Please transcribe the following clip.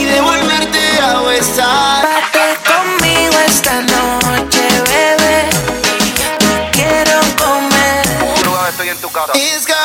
de volverte a besar. Pate conmigo esta noche, bebé. Te quiero comer. Estoy en tu cara. It's